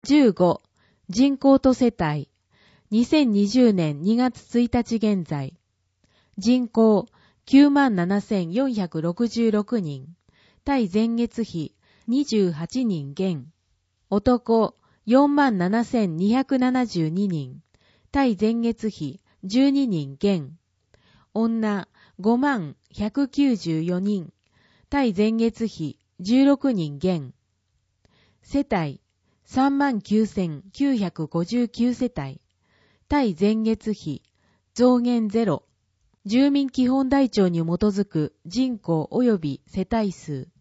15、人口と世帯。2020年2月1日現在。人口 97,466 人。対前月比28人減。男 47,272 人。対前月比12人減。女 50,194 人。対前月比16人減。世帯 39,959 世帯。対前月比増減ゼロ。住民基本台帳に基づく人口及び世帯数。